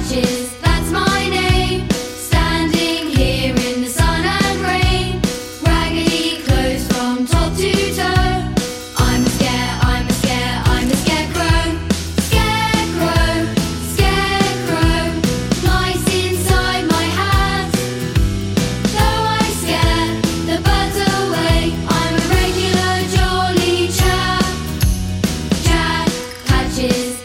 Patches, that's my name. Standing here in the sun and rain. Raggedy clothes from top to toe. I'm a scare, I'm a scare, I'm a scarecrow. Scarecrow, scarecrow. Mice inside my hat. Though I scare the birds away, I'm a regular jolly chap. Jack Patches.